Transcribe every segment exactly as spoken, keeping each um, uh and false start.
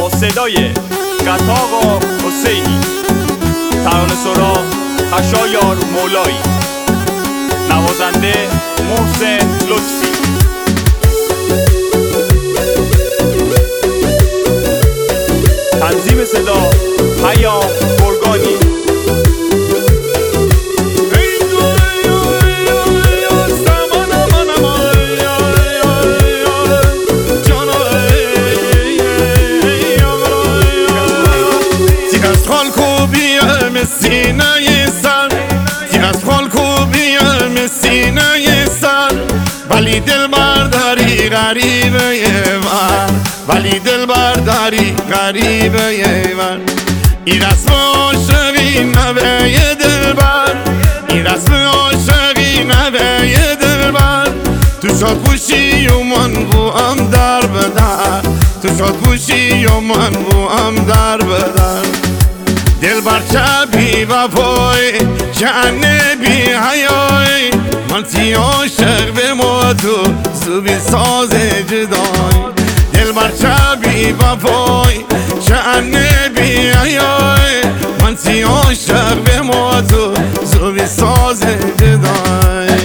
با صدای قطاق و حسینی، ترانه سرا خشایار مولایی، نوازنده محسن لطفی. تنظیم صدا پیام گرگانی. سینه سر تیر از خالکو بیام سینه سر ولی دل برداری غریبه ور ولی دل برداری غریبه ور این رسم عاشقی نوه دل بر این رسم عاشقی نوه دل بر تو شاد بوشی و من بو هم در بدر تو شاد بوشی و من بو هم در بدر دل بر چبی و پای جنه بی حیای من تی عاشق به موتو زوبی ساز جدای دل بر چبی و پای جنه بی حیای من تی عاشق به موتو زوبی ساز جدای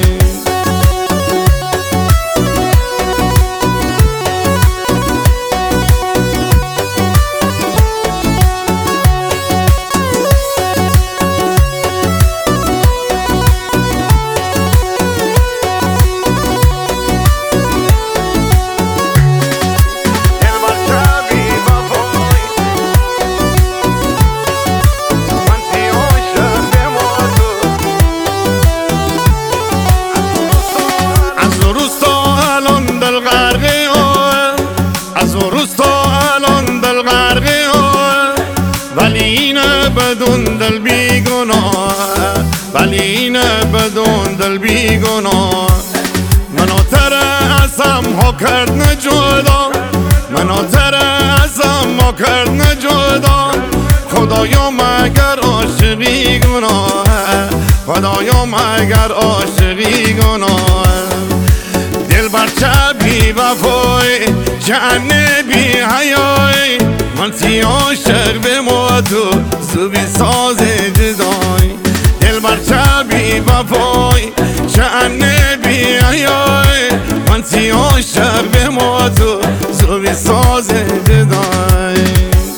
ولی اینه بدون دل بی گناه ولی اینه بدون دل بی گناه منو تره ازم ها کرد نجدا منو تره ازم ها کرد نجدا خدایا مگر عاشقی گناه خدایا مگر عاشقی گناه دل بر چبی وفای جنه بی حیای من تی عاشق به موتو زوبی ساز جدای دل بر چبی وفای جنه بی حیای من تی عاشق به موتو زوبی ساز جدای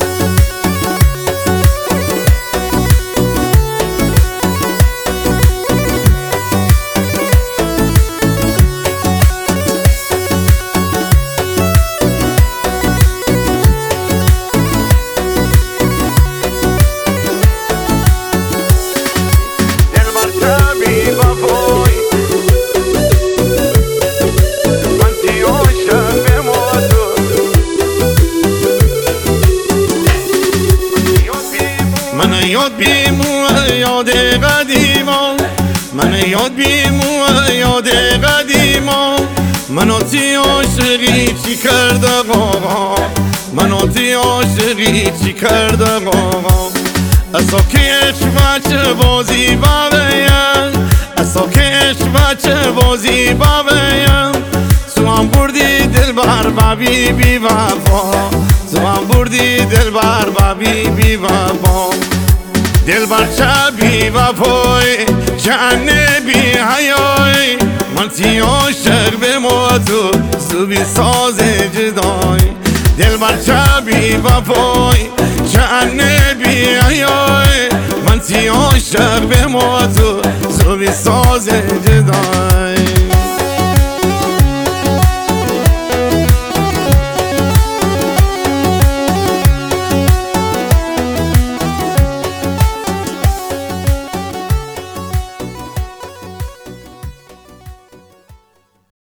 من یاد بیمو یاد قدیما من یاد بیمو یاد قدیما منو تی عاشقی چی کرده آقا منو تی عاشقی چی کرده آقا اسا کش بچه بازی باویم اسا کش بچه بازی باویم تو هم بردی دل بر بابی بی وفا تو هم بردی دل بر بابی بی وفا دل بر چبی و پای جنه بی حیای من تی عاشق به موتو زوبی ساز جدای دل بر چبی و پای جنه بی حیای من تی عاشق به موتو زوبی ساز جدای